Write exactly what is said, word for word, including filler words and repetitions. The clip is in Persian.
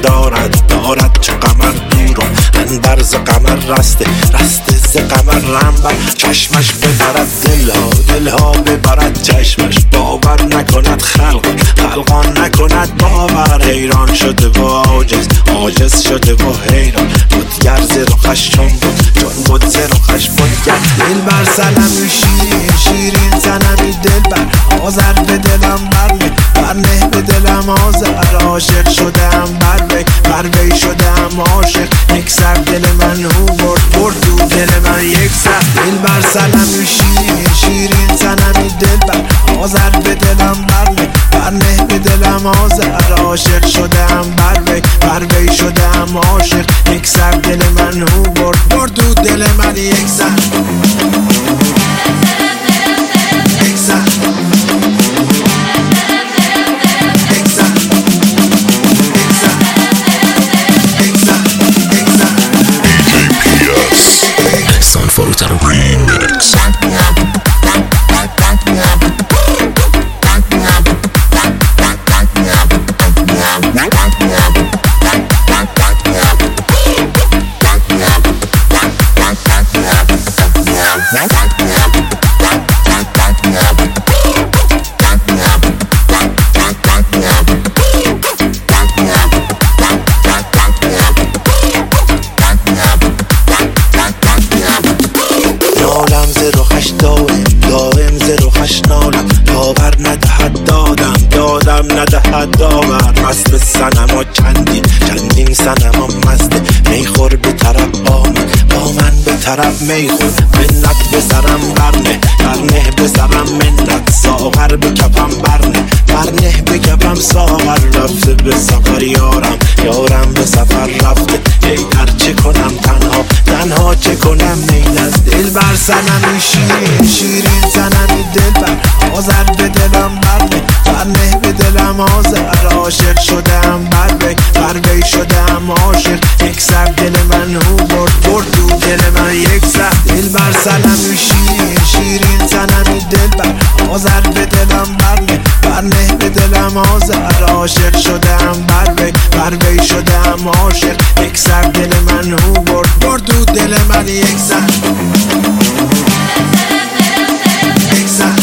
دارد دارد چه قمر دورم اندر ز قمر رسته رسته ز قمر رنبر چشمش ببرد دلها دلها ببرد چشمش باور نکند خلق خلقان نکند باور حیران شده و عاجز عاجز شده و حیران بودگر ز رخش چون بود چون بود ز رخش بودگر دل بر سنمی شیرین شیرین سنمی دل بر آذر به دلم برنه برنه به دلم آذر عاشق شدم بر وی بر وی شدم عاشق یک سر دل من او برد برد تو دل من یک سر دل بر سنمی شیرین شیرین سنمی دل بر آذر به دلم برنه برنه به دلم آذر عاشق شدم بر وی بر وی شدم عاشق یک سر دل من او برد برد تو دل من یک سر یک سر Forutaro Remix. دائم ز رخش نالم باور ندهد دادم دادم ندهد داور مست صنما چندین چندین صنما مسته میخور به طرف با من با من به طرف میخور منت به سرم قرنه قرنه به سرم منت ساغر به کفم برنه برنه به کفم ساغر رفته به سفر یارم یارم به سفر رفته ای در چه کنم تنها تنها چه کنم میل از دل بر سنمی شیرین شیرین سنمی دل بر آذر به دلم برنه برنه به دلم آذر عاشق شدم بر وی بر وی شدم عاشق یک سر دل من او برد برد تو دل من یک سر دل بر سنمی شیرین شیرین سنمی دل بر آذر به دلم برنه برنه به دلم آذر عاشق شدم بر وی بر وی شدم عاشق یک سر دل من او برد برد تو دل من یک سر یک سر